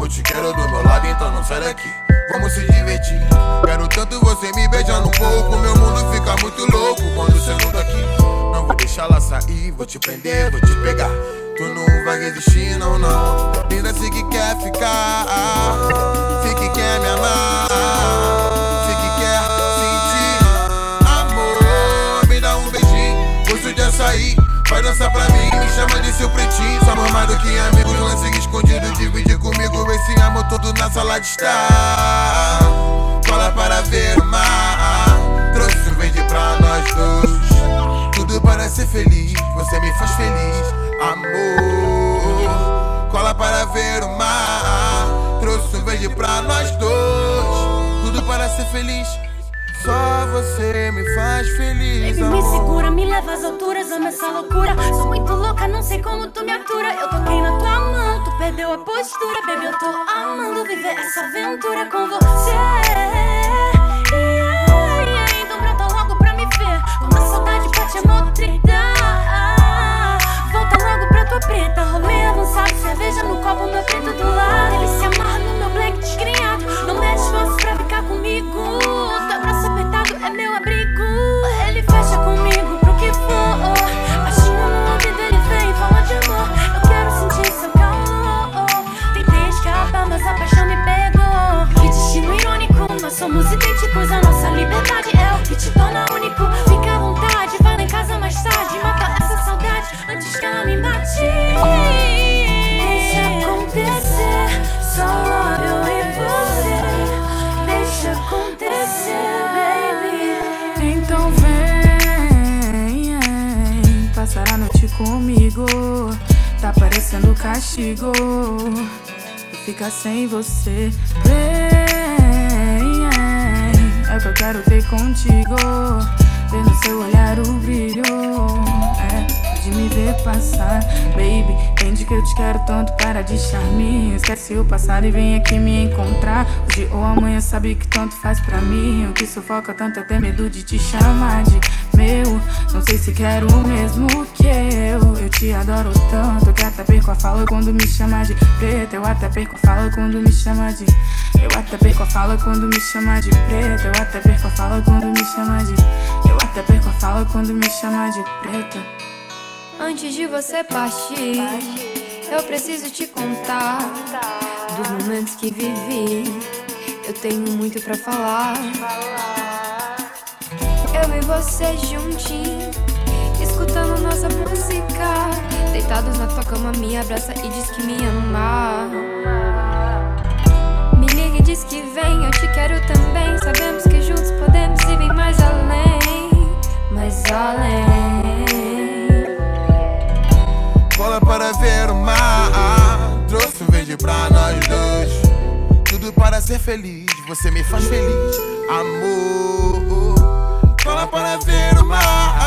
te quero do meu lado, então não sai daqui. Vamos se divertir. Quero tanto você me beijando um pouco. Meu mundo fica muito louco quando você não tá aqui. Não vou deixar ela sair, vou te prender, vou te pegar. Tu não vai resistir, não, não. Linda, se que quer ficar, se que quer me amar, se que quer sentir amor. Me dá um beijinho, gosto de açaí. Vai dançar pra mim, me chama de seu pretinho. Somos mais do que amigos, lance escondido. Dividir comigo esse amor todo na sala de estar. Cola para ver o mar, trouxe um verde pra nós dois. Tudo para ser feliz, você me faz feliz, amor. Cola para ver o mar, trouxe um verde pra nós dois. Tudo para ser feliz, só você me faz feliz, baby, me segura, me leva às alturas, amo essa loucura. Sou muito louca, não sei como tu me atura. Eu toquei na tua mão, tu perdeu a postura. Baby, eu tô amando viver essa aventura com você. Então brota logo pra me ver, como a saudade bate a motrida. Volta logo pra tua preta, rolê avançado, cerveja no copo, meu preto do lado. Ele se amarra no meu black desgrenhado, não mete esforço pra ficar comigo. Teu braço apertado é meu abrigo. Ele fecha comigo pro que for. Baixinho no ouvido ele vem e fala de amor. Eu quero sentir seu calor. Tentei escapar, mas a paixão me pegou. Que destino irônico, nós somos idênticos. A nossa liberdade é o que te torna único. Fica à vontade, vai lá em casa mais tarde. Mata essa saudade antes que ela me mate. Deixa acontecer, só eu e você. Deixa acontecer, baby. Então vem passar a noite comigo. Tá parecendo castigo ficar sem você. Vem, é o que eu quero ter contigo. Ver no seu olhar o brilho, de me ver passar. Baby, entende que eu te quero tanto, para de charme. Esquece o passado e vem aqui me encontrar. Hoje ou amanhã, sabe que tanto faz pra mim. O que sufoca tanto é ter medo de te chamar de meu. Não sei se quero o mesmo que eu te adoro tanto que até perco a fala quando me chama de preta. Eu até perco a fala quando me chama de... Eu até perco a fala quando me chama de preta. Eu até perco a fala quando me chama de... Eu até perco a fala quando me chama de preta. Antes de você partir, eu preciso te contar dos momentos que vivi. Eu tenho muito pra falar. Eu e você juntinhos, escutando nossa música, deitados na tua cama, me abraça e diz que me ama. Me liga e diz que vem, eu te quero também. Sabemos que juntos podemos ir bem mais além, mais além. Cola para ver o mar, trouxe um verde pra nós dois. Tudo para ser feliz, você me faz feliz, amor. Cola para ver o mar,